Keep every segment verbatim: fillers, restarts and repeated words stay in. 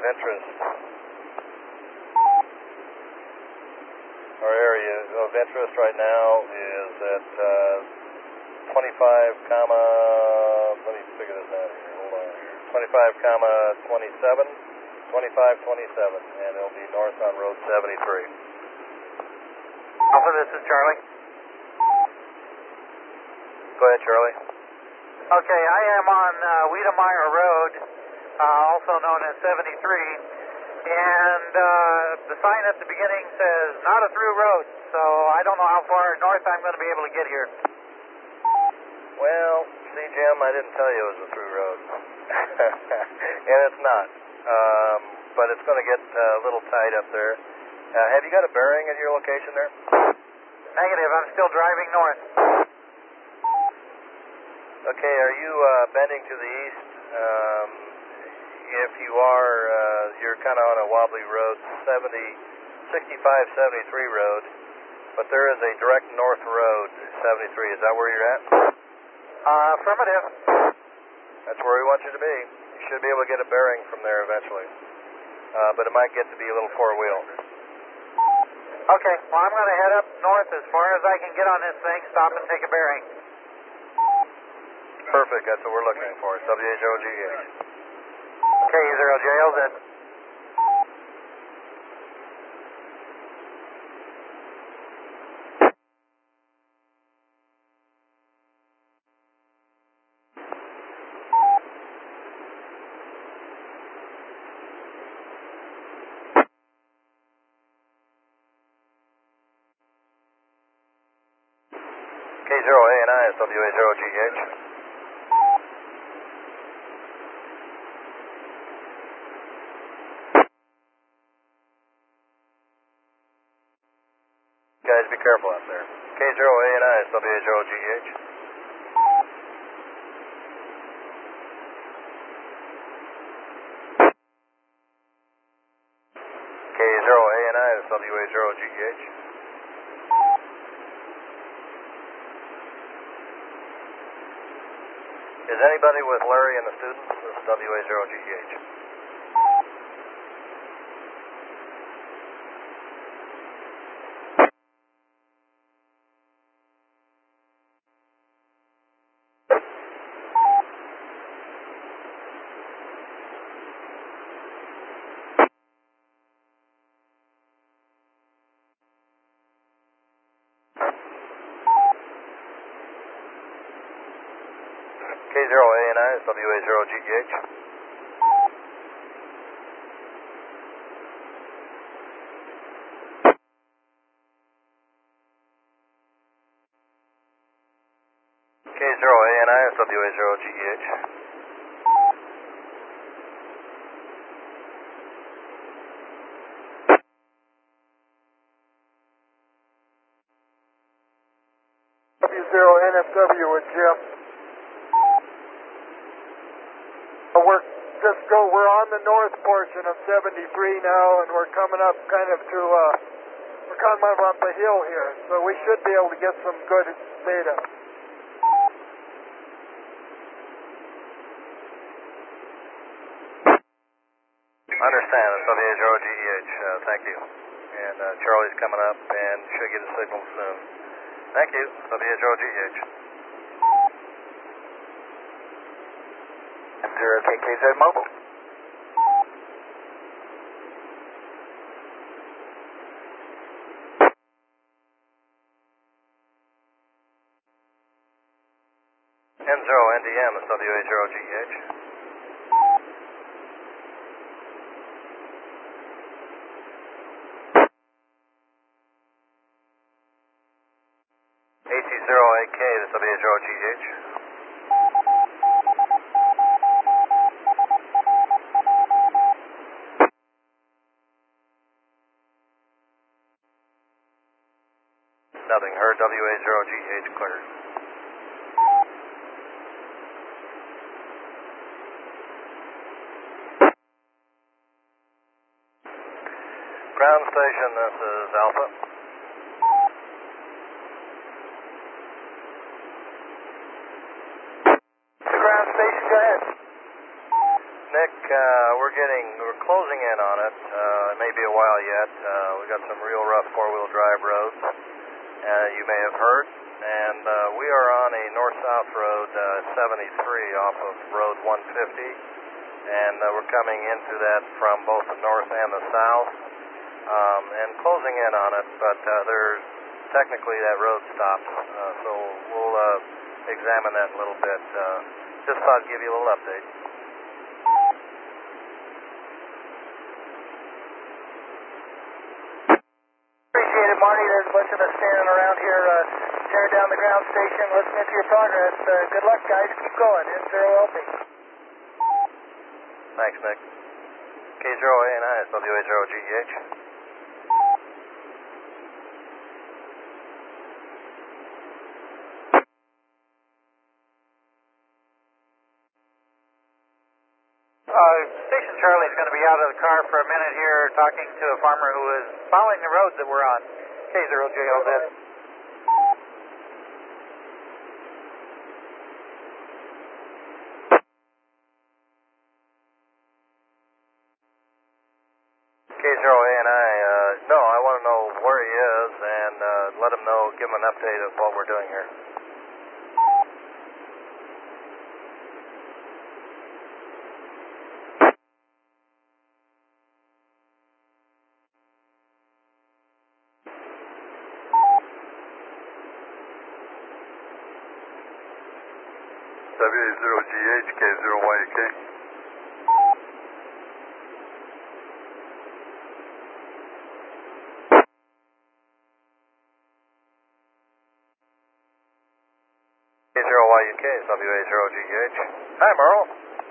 interest, our area of interest right now is at uh, twenty-five comma, let me figure this out here, hold on here, twenty-five comma twenty-seven, twenty-five twenty-seven, and it'll be north on Road seventy-three. Alpha, this is Charlie. Go ahead, Charlie. Okay, I am on uh, Wiedemeyer Road, uh, also known as seventy-three, and uh, the sign at the beginning says not a through road, so I don't know how far north I'm going to be able to get here. Well, see, Jim, I didn't tell you it was a through road, and it's not, um, but it's going to get uh, a little tight up there. Uh, have you got a bearing at your location there? Negative, I'm still driving north. Okay, are you uh, bending to the east? Um, if you are, uh, you're kind of on a wobbly road, seventy, sixty-five seventy-three road, but there is a direct north road, seventy-three. Is that where you're at? Uh, affirmative. That's where we want you to be. You should be able to get a bearing from there eventually, uh, but it might get to be a little four-wheel. Okay, well, I'm going to head up north as far as I can get on this thing, stop and take a bearing. Perfect, that's what we're looking for, W H zero G H. K zero J L Z. K zero A and I is W H zero G H. Guys, be careful out there. K zero A and I is W H zero G H. K zero A and I is W H zero G H. Is anybody with Larry and the students? This is W H zero G H. K zero A and I is W H zero G H. K zero A and I is W H zero G H. W zero N F W with Jim. We're just go. We're on the north portion of seventy-three now, and we're coming up kind of to. Uh, we're coming up up a hill here, so we should be able to get some good data. Understand, it's W H zero G H. Uh, thank you. And uh, Charlie's coming up and should get a signal soon. Thank you, W H zero G H. Zero K K Z Mobile. N zero N D M is W H zero G H. A T zero A K is W H zero G H. Nothing heard, W H zero G H cleared. Ground station, this is Alpha. The ground station, go ahead. Nick, uh, we're getting, we're closing in on it. Uh, it may be a while yet. Uh, we've got some real rough four-wheel drive roads, uh, you may have heard. And uh, we are on a north-south road, uh, seventy-three off of Road one fifty. And uh, we're coming into that from both the north and the south. Um, and closing in on it, but uh, there's technically that road stops. Uh, so we'll uh, examine that in a little bit. Uh, just thought I'd give you a little update. Appreciate it, Marty. There's a bunch of us standing around here uh, tearing down the ground station, listening to your progress. Uh, good luck, guys. Keep going. N zero L P. Thanks, Nick. K zero A and I is W A zero G E H. Uh, Station Charlie's going to be out of the car for a minute here talking to a farmer who is following the roads that we're on. K zero J L Z. K zero A and I, uh, no, I want to know where he is and uh, let him know, give him an update of what we're doing here. W A zero G H, K zero Y U K. K zero Y U K is W A zero G E H. Hi, Merle.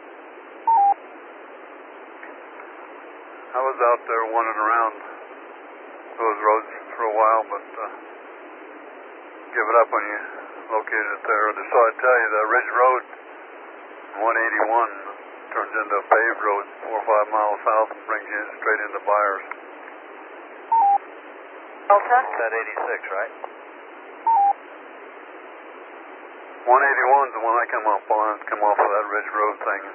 I was out there wandering around those roads for a while, but uh, give it up when you located it there. So I tell you, the Ridge Road, one eighty-one, turns into a paved road four or five miles south and brings you straight into Byers. Delta? That eighty-six, right? one eighty-one's the one I come up on. It's come off of that Ridge Road thing.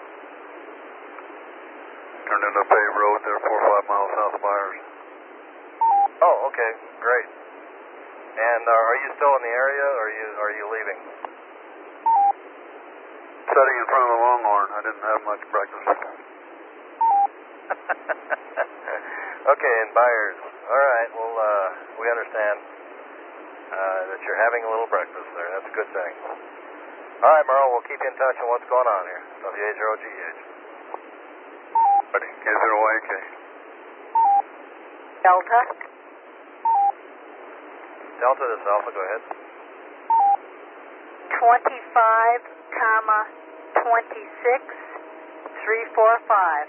Turned into a paved road there four or five miles south of Byers. Oh, okay, great. And uh, are you still in the area, or are you are you leaving? Sitting in front of the Longhorn. I didn't have much breakfast. Okay, in Byers. All right. Well, uh, we understand uh, that you're having a little breakfast there. That's a good thing. All right, Merle. We'll keep you in touch on what's going on here. W A zero G E H. K zero Y U K. Delta? Delta, this Alpha. Go ahead. twenty-five, comma, twenty-six, three four five.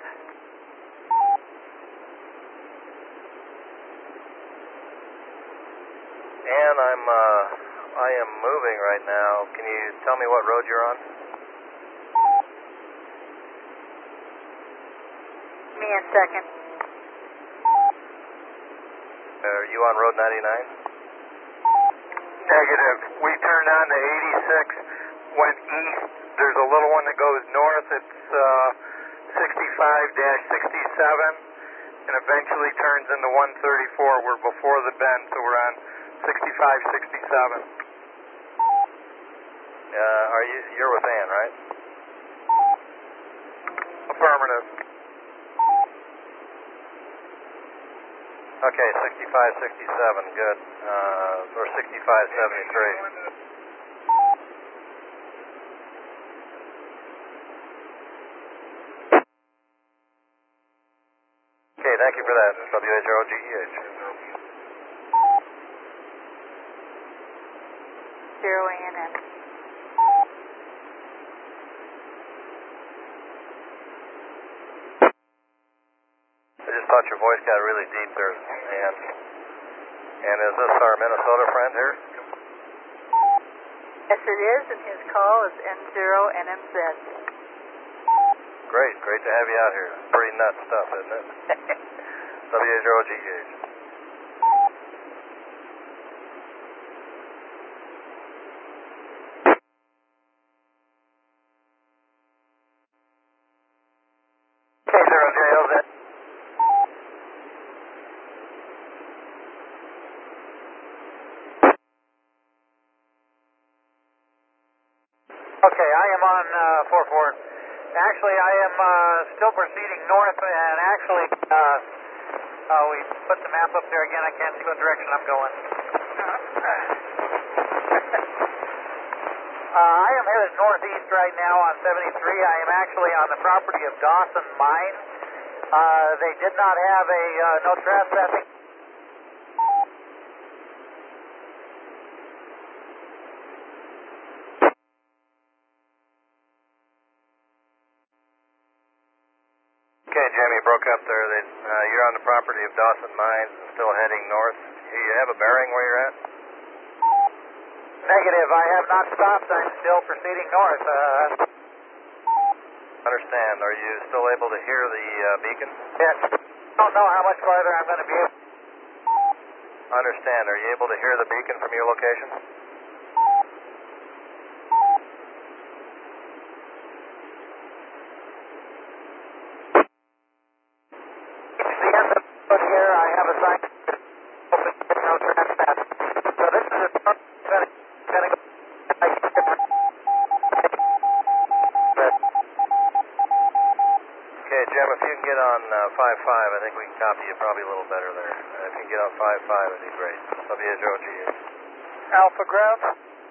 And I'm uh, I am moving right now. Can you tell me what road you're on? Give me a second. Are you on Road ninety-nine? Negative. We turned on to eighty-six, went east. There's a little one that goes north. It's uh, sixty-five dash sixty-seven, and eventually turns into one thirty-four. We're before the bend, so we're on sixty-five sixty-seven. Uh, are you you're with Ann, right? Affirmative. Okay, sixty-five sixty-seven, good. Uh, or sixty-five seventy-three. Okay, thank you for that. W A zero G E H. Zero A N N. I just thought your voice got really deep there, and and is this our Minnesota friend here? Yes, it is, and his call is N zero N M Z. Great, great to have you out here. Pretty nuts stuff, isn't it? W A zero G E H. actually, I am uh, still proceeding north, and actually, uh, uh, we put the map up there again. I can't see what direction I'm going. uh, I am headed northeast right now on seventy-three. I am actually on the property of Dawson Mine. Uh, they did not have a uh, no trespassing. Okay, Jim, you broke up there. They, uh, you're on the property of Dawson Mines and still heading north. Do you have a bearing where you're at? Negative. I have not stopped. I'm still proceeding north. Uh, Understand. Are you still able to hear the uh, beacon? yes. I don't know how much farther I'm going to be able. Understand. Are you able to hear the beacon from your location? It's the end of the road here. I have a sign. Open, no trespass. So this is a going to go. Okay, Jim, if you can get on uh, five five, I think we can copy you probably a little better there. Uh, if you can get on five five, it'd be great. W H O G H. Alpha ground.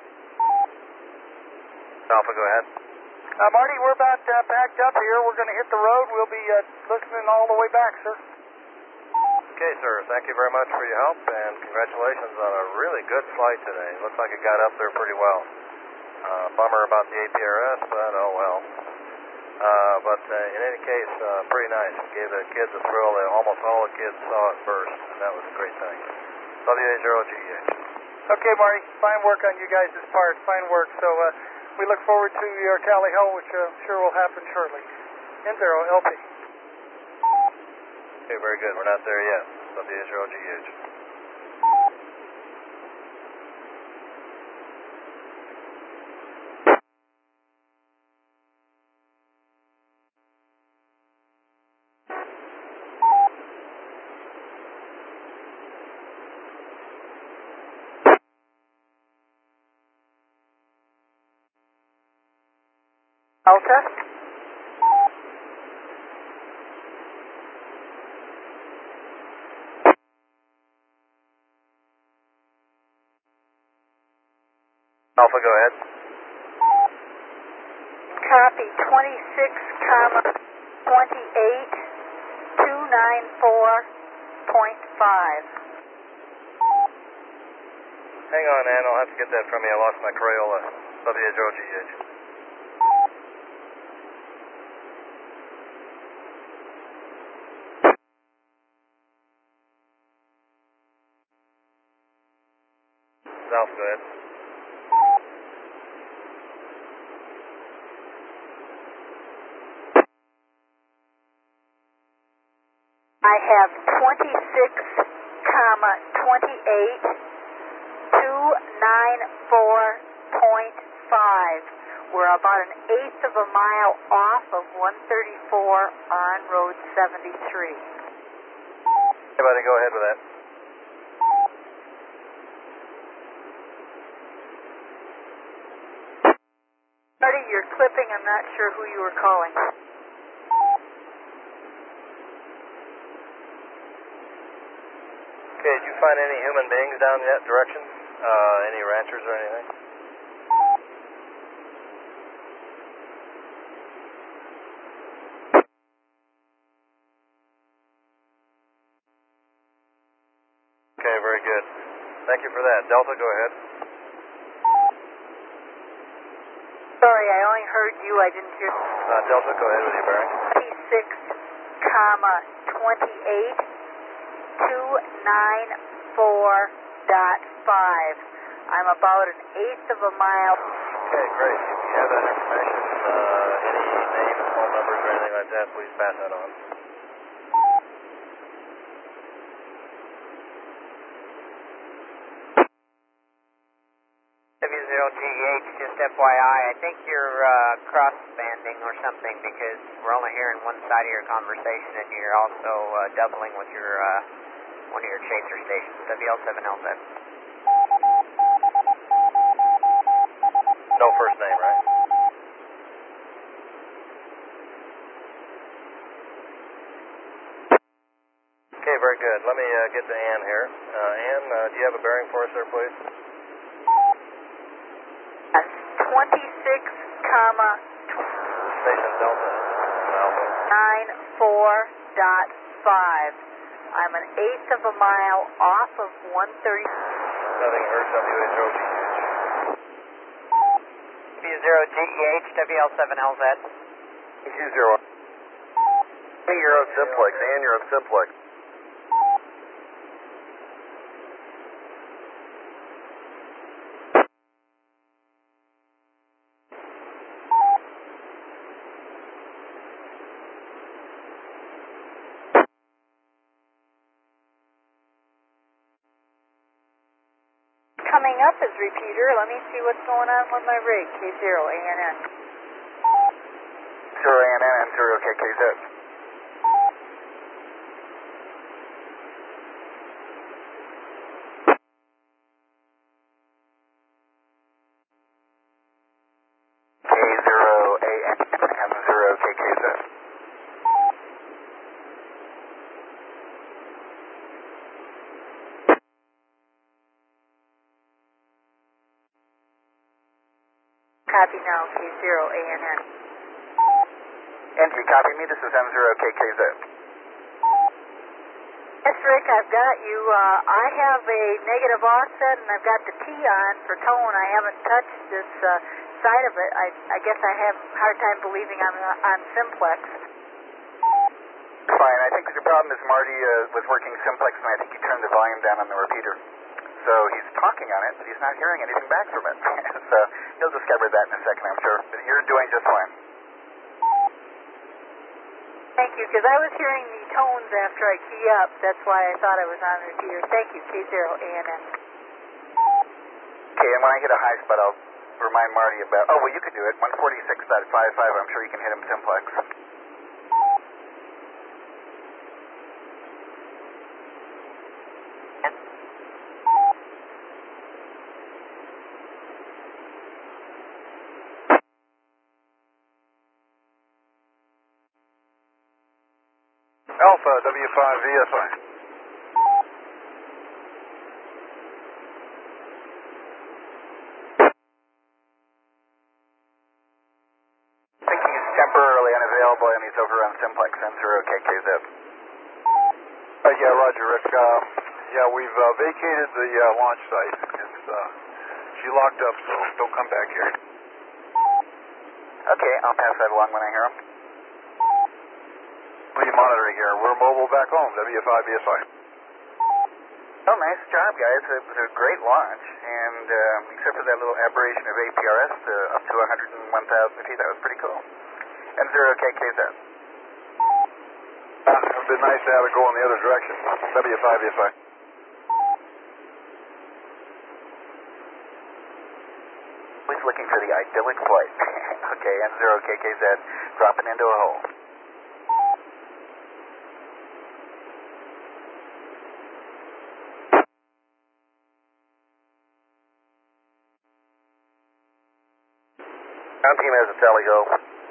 Alpha, go ahead. Uh, Marty, we're about uh, packed up here. We're going to hit the road. We'll be uh, listening all the way back, sir. Okay, sir. Thank you very much for your help, and congratulations on a really good flight today. Looks like it got up there pretty well. Uh, bummer about the A P R S, but oh well. Uh, but uh, in any case, uh, pretty nice. It gave the kids a thrill. They, almost all the kids saw it first, and that was a great thing. W H O G H. Okay, Marty. Fine work on you guys' part. Fine work. So uh, we look forward to your tally ho, which uh, sure will happen shortly. N zero L P. Okay, very good. We're not there yet. W H O G H. Delta. Alpha, go ahead. Copy. twenty-six, twenty-eight, two ninety-four point five. Hang on, Ann. I'll have to get that from you. I lost my Crayola. W H O G H. Alpha, go ahead. I have twenty-six, twenty-eight, two ninety-four point five. We're about an eighth of a mile off of one thirty-four on Road seventy-three. Everybody go ahead with that. Marty, you're clipping. I'm not sure who you were calling. Okay, did you find any human beings down that direction? Uh, any ranchers or anything? Okay, very good. Thank you for that. Delta, go ahead. Sorry, I only heard you. I didn't hear. Uh, Delta, go ahead with your bearing. twenty-six, twenty-eight, two ninety-four point five. I'm about an eighth of a mile. Okay, great. If you have that information, uh, any names, phone numbers, or anything like that, please pass that on. W zero G H, just F Y I, I think you're uh, cross-banding or something because we're only hearing one side of your conversation and you're also uh, doubling with your uh, one of your chaser stations, W L seven L Z. No first name, right? very good. Let me uh, get to Ann here. Uh, Ann, uh, do you have a bearing for us there, please? Yes, twenty-six, comma, Station Delta. Alpha. nine four dot five. I'm an eighth of a mile off of one thirty. Nothing Hertz W H O G H. W zero G E H, W L seven L Z. Q zero. Hey, you're on Simplex. Ann, you're on Simplex. Coming up is repeater. Let me see what's going on with my rig. K zero A N N. zero A N N and zero K K Z. K zero A N N and zero K K Z. Copy now, K zero A N N. N G, copy me. This is M zero K K Z. Yes, Rick, I've got you. Uh, I have a negative offset, and I've got the T on for tone. I haven't touched this uh, side of it. I, I guess I have a hard time believing I'm on Simplex. Fine. I think the problem is Marty uh, was working Simplex, and I think he turned the volume down on the repeater. So he's talking on it, but he's not hearing anything back from it. So he'll discover that in a second, I'm sure. But you're doing just fine. Thank you, because I was hearing the tones after I key up. That's why I thought I was on repeater. Thank you, K zero A N N. Okay, and when I hit a high spot, I'll remind Marty about... Oh, well, you could do it. one forty-six point five five, I'm sure you can hit him Simplex. Alpha W five V S I. I think he's temporarily unavailable, and he's over on Simplex M zero K K Z. Uh, yeah, Roger, Rick. Um, yeah, we've uh, vacated the uh, launch site. It's, uh, she locked up, so don't come back here. Okay, I'll pass that along when I hear him. What are you monitoring here? We're mobile back home, W five V S I. Oh, nice job, guys. It was a great launch, and uh, except for that little aberration of A P R S uh, up to one hundred one thousand feet, that was pretty cool. M zero K K Z. Uh, it would be nice to have it go in the other direction. W five V S I. Always looking for the idyllic flight. Okay, M zero K K Z, dropping into a hole. Ground team has a tally go.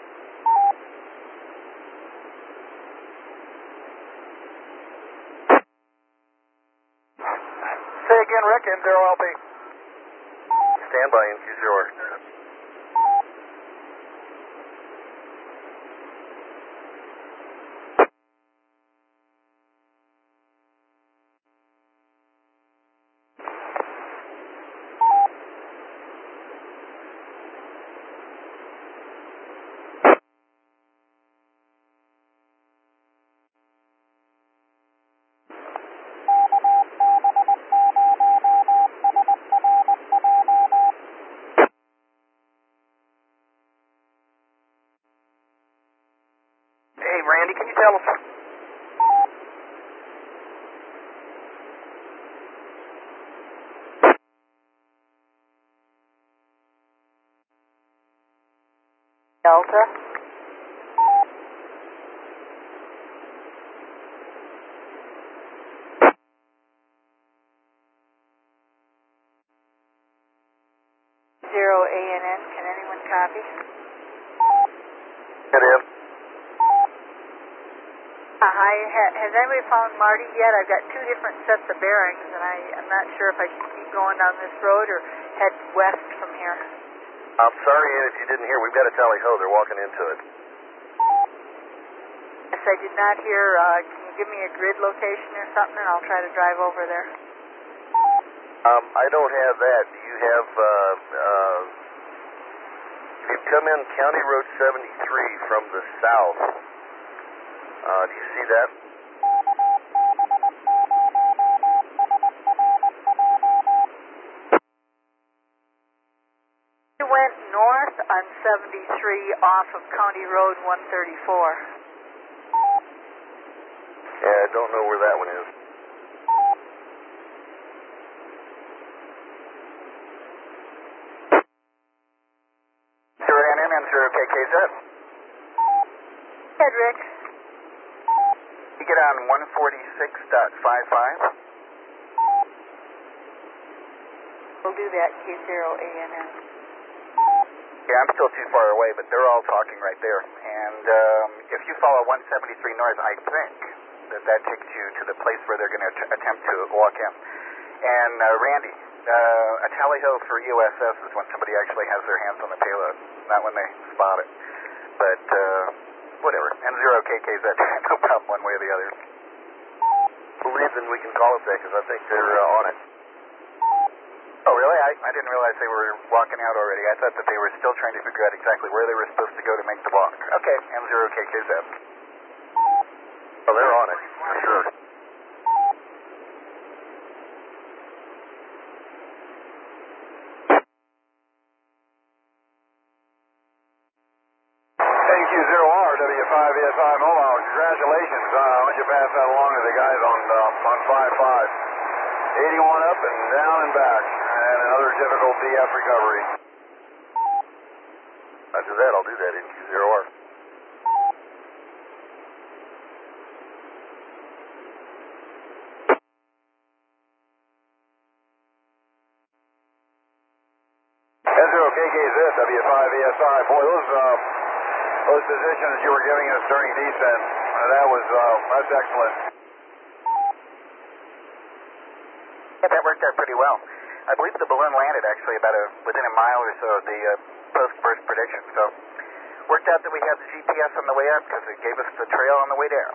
Say again, Rick, M zero L P. Stand by in Q zero. Hey, Randy, can you tell us? Delta. Zero A N N. Can anyone copy? It is. Uh, hi, ha- has anybody found Marty yet? I've got two different sets of bearings, and I, I'm not sure if I should keep going down this road or head west from here. I'm sorry, Ann, if you didn't hear, we've got a tally ho. They're walking into it. Yes, I did not hear. Uh, can you give me a grid location or something, and I'll try to drive over there? Um, I don't have that. Do you have, uh, uh, if you come in County Road seventy-three from the south, uh, do you see that? We went north on seventy-three off of County Road one thirty-four. Yeah, I don't know where that one is. zero N M and zero K K Z. Head, Rick. You get on one forty-six point five five. We'll do that, K zero A N N. Yeah, I'm still too far away, but they're all talking right there. And um, if you follow one seventy-three north, I think that that takes you to the place where they're going to att- attempt to walk in. And uh, Randy, uh, a tally ho for U S S is when somebody actually has their hands on the payload, not when they spot it. But uh, whatever. And zero K K Z, no problem one way or the other. Believe then we can call it that because I think they're uh, on it. Oh, really? I, I didn't realize they were walking out already. I thought that they were still trying to figure out exactly where they were supposed to go to make the walk. Okay, M zero K K Z. Oh, they're on it, for sure. N Q zero R, W five E S I Mobile, congratulations. Uh, why don't you pass that along to the guys on, uh, on five five. eighty-one up and down and back, and another difficult D F recovery. After that, I'll do that in Q zero R. N zero K K Z, W five E S I. Boy, those, uh, those positions you were giving us during descent, uh, that was, uh, that's excellent. Yeah, that worked out pretty well. I believe the balloon landed actually about a, within a mile or so of the uh, post-burst prediction. So, worked out that we had the G P S on the way up because it gave us the trail on the way down.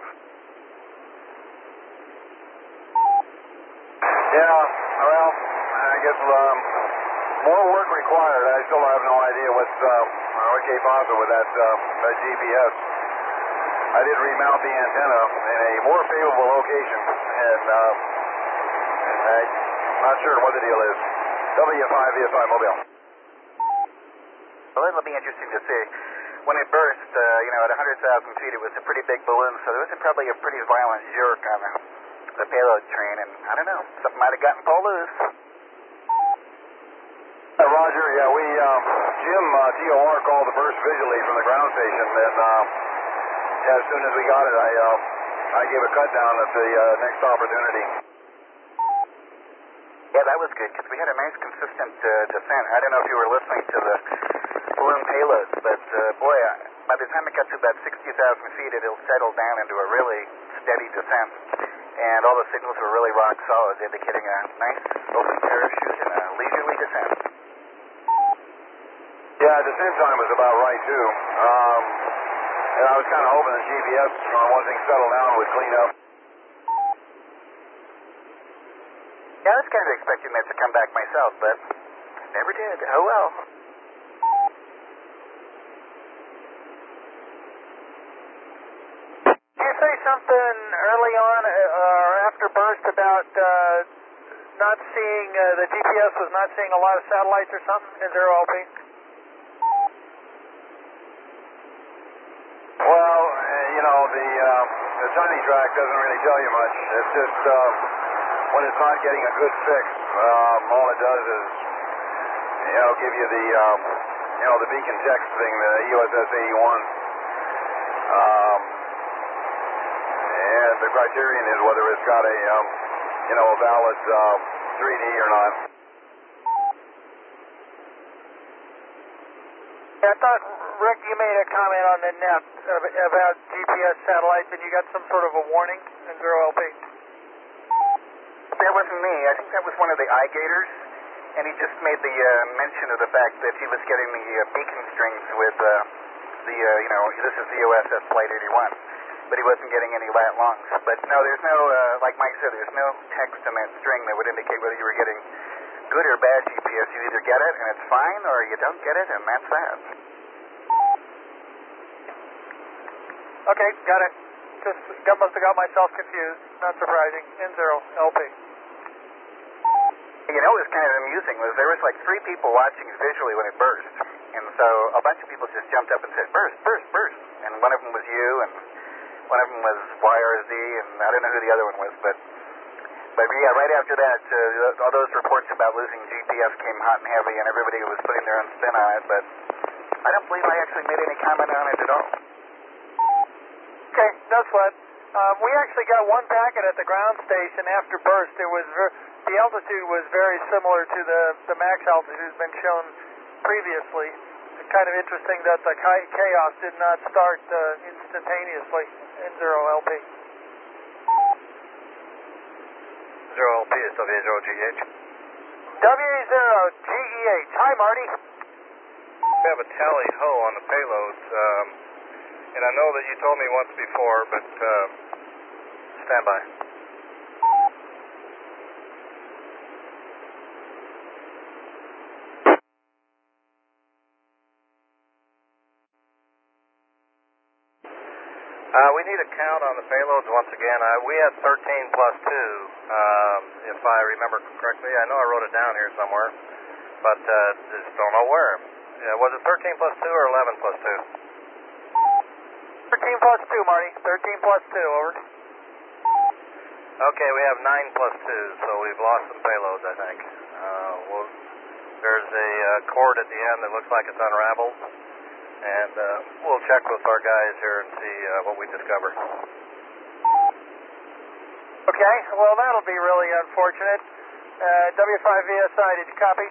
Yeah, well, I guess, um, more work required. I still have no idea what's, uh, what came possible with that, uh, that G P S. I did remount the antenna in a more favorable location, and, uh, I'm not sure what the deal is. W five E S I Mobile. Well, it'll be interesting to see. When it burst, uh, you know, at one hundred thousand feet, it was a pretty big balloon, so there was probably a pretty violent jerk on the, the payload train, and I don't know, something might have gotten pulled loose. Uh, Roger, yeah, we, um, Jim, uh, T O R called the burst visually from the ground station, and, uh, yeah, as soon as we got it, I, uh, I gave a cut down at the, uh, next opportunity. Yeah, that was good, because we had a nice, consistent uh, descent. I don't know if you were listening to the balloon payloads, but, uh, boy, I, by the time it got to about sixty thousand feet, it'll settle down into a really steady descent. And all the signals were really rock solid, indicating a nice open parachute and a leisurely descent. Yeah, descent time was about right, too. Um, and I was kind of hoping the G P S, uh, once things settled down, would clean up. Yeah, I was kind of expecting that to come back myself, but never did. Oh well. Did you say something early on uh, or after burst about uh, not seeing, uh, the G P S was not seeing a lot of satellites or something in zero L P? Well, uh, you know, the, uh, the timing track doesn't really tell you much. It's just, uh, when it's not getting a good fix, um, all it does is, you know, give you the, um, you know, the beacon text thing, the U S S eighty-one. Um, and the criterion is whether it's got a, um, you know, a valid uh, three D or not. Yeah, I thought Rick, you made a comment on the net about G P S satellites, and you got some sort of a warning in zero L P. That wasn't me. I think that was one of the iGators, and he just made the uh, mention of the fact that he was getting the uh, beacon strings with uh, the, uh, you know, this is the U S S Flight eighty-one, but he wasn't getting any lat longs. But no, there's no, uh, like Mike said, there's no text in that string that would indicate whether you were getting good or bad G P S. You either get it and it's fine, or you don't get it, and that's that. Okay, got it. Just got, must have got myself confused. Not surprising. N zero L P. You know, what was kind of amusing was there was like three people watching visually when it burst, and so a bunch of people just jumped up and said, burst, burst, burst, and one of them was you, and one of them was Y R Z, and I don't know who the other one was, but but yeah, right after that, uh, all those reports about losing G P S came hot and heavy, and everybody was putting their own spin on it, but I don't believe I actually made any comment on it at all. Okay, that's what. Um, we actually got one packet at the ground station after burst. It was ver- the altitude was very similar to the, the max altitude has been shown previously. It's kind of interesting that the chaos did not start uh, instantaneously in zero L P. zero L P is W A zero G H. W A zero G E H. Hi, Marty. We have a tally ho on the payloads, um, and I know that you told me once before, but uh, stand by. Uh, we need a count on the payloads once again. Uh, we had thirteen plus two, um, if I remember correctly. I know I wrote it down here somewhere, but uh, just don't know where. Yeah, was it thirteen plus two or eleven plus two? thirteen plus two, Marty. thirteen plus two, over. Okay, we have nine plus two, so we've lost some payloads, I think. Uh, we'll, there's a uh, cord at the end that looks like it's unraveled. And uh, we'll check with our guys here and see uh, what we discover. Okay, well, that'll be really unfortunate. Uh, W five V S I, did you copy?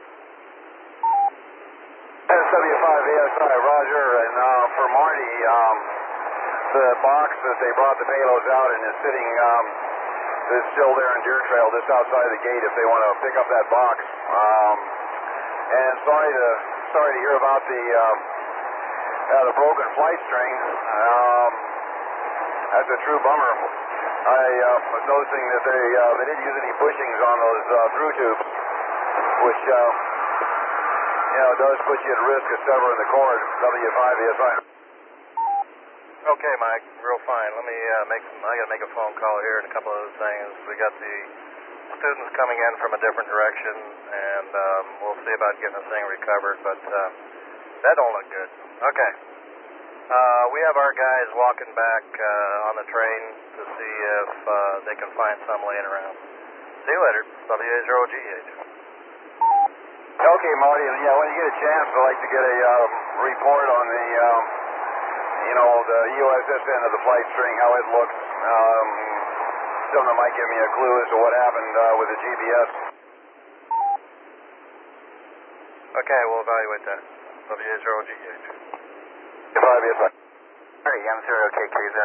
S W five V S I, Roger. And uh, for Marty, um, the box that they brought the payloads out and is sitting um, is still there in Deer Trail, just outside the gate if they want to pick up that box. Um, and sorry to sorry to hear about the... Um, Uh, the broken flight string. Um, that's a true bummer. I uh, was noticing that they uh, they didn't use any bushings on those uh, through tubes, which uh, you know does put you at risk of severing the cord. W five V S I. Okay, Mike, real fine. Let me uh, make some. I got to make a phone call here and a couple of other things. We got the students coming in from a different direction, and um, we'll see about getting this thing recovered. But uh, that don't look good. Okay. Uh, we have our guys walking back uh, on the train to see if uh, they can find some laying around. See you later. W A zero G H. Okay, Marty. Yeah, when you get a chance, I'd like to get a um, report on the, um, you know, the U S S end of the flight string, how it looks. Um, something that might give me a clue as to what happened uh, with the G P S. Okay, we'll evaluate that. W A zero G H. five V S I. Marty, M zero K K Z.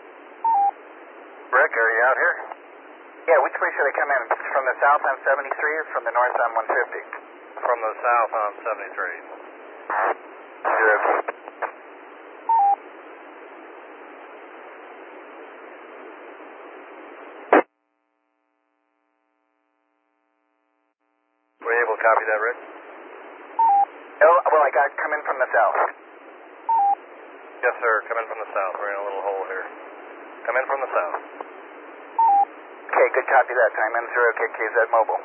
Rick, are you out here? Yeah, which way should I come in? From the south on seventy-three or from the north on one fifty? From the south on seventy-three. Zero. Were you able to copy that, Rick? Oh, well, I got to come in from the south. Yes, sir. Come in from the south. We're in a little hole here. Come in from the south. Okay, good copy that time. M zero K K Z mobile.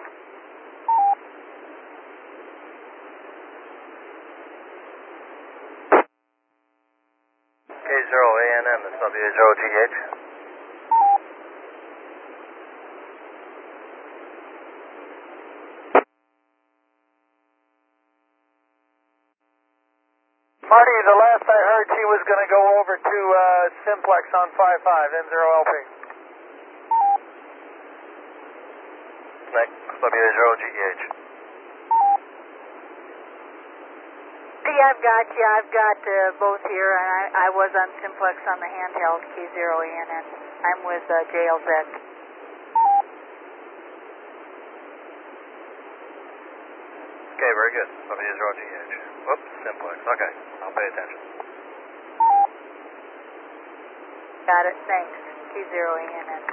K zero A N N, that's W A zero G H. Marty, the last I heard, she was going to go over to uh, Simplex on five five, N zero L P. Next, W A zero G H. G Andy, I've got you. I've got uh, both here, and I, I was on Simplex on the handheld K zero E N N. I'm with uh, J L Z. Okay, very good. W zero G H. Whoops, Simplex. Okay, I'll pay attention. Got it, thanks. K zero E N N.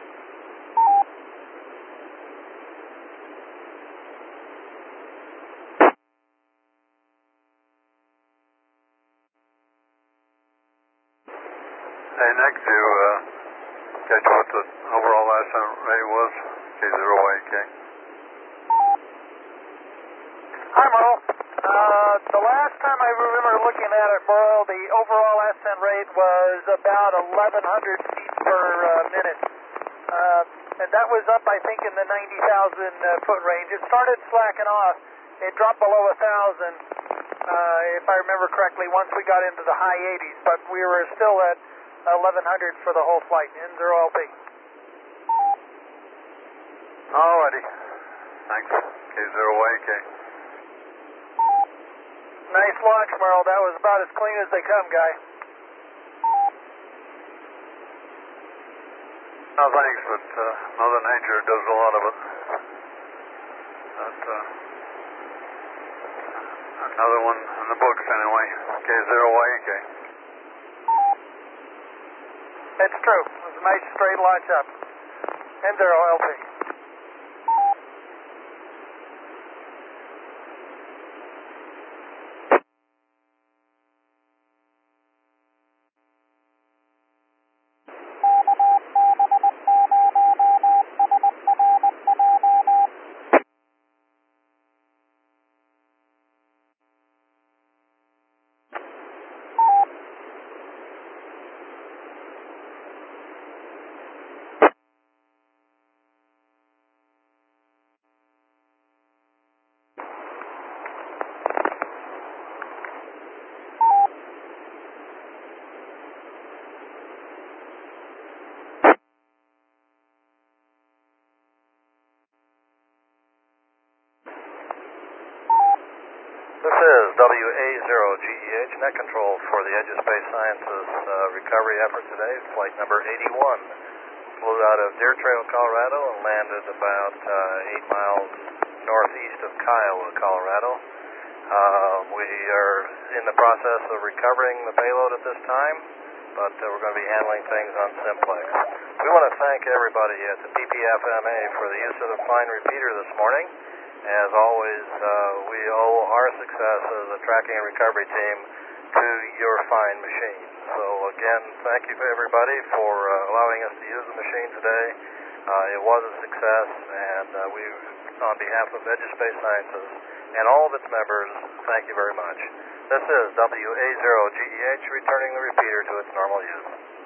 Hey, Nick, do you uh, catch what the overall ascent rate was? K zero Y K. Hi, Merle. Uh, the last time I remember looking at it, Merle, the overall ascent rate was about eleven hundred feet per uh, minute. Uh, and that was up, I think, in the ninety thousand uh, foot range. It started slacking off. It dropped below one thousand, uh, if I remember correctly, once we got into the high eighties. But we were still at eleven hundred for the whole flight, N zero L P. Alrighty. Thanks. K zero Y K. Nice launch, Merle. That was about as clean as they come, guy. No, thanks, but uh, Mother Nature does a lot of it. That, uh, another one in the books, anyway. K zero Y K. That's true. It was a nice straight launch up. N zero L P. This is W A zero G E H, net control for the Edge of Space Sciences uh, recovery effort today, flight number eighty-one. Flew out of Deer Trail, Colorado, and landed about uh, eight miles northeast of Kiowa, Colorado. Uh, we are in the process of recovering the payload at this time, but uh, we're going to be handling things on Simplex. We want to thank everybody at the P P F M A for the use of the fine repeater this morning. As always, uh, we owe our success as a tracking and recovery team to your fine machine. So again, thank you everybody for uh, allowing us to use the machine today. Uh, it was a success, and uh, we, on behalf of Edge of Space Sciences and all of its members, thank you very much. This is W A zero G E H returning the repeater to its normal use.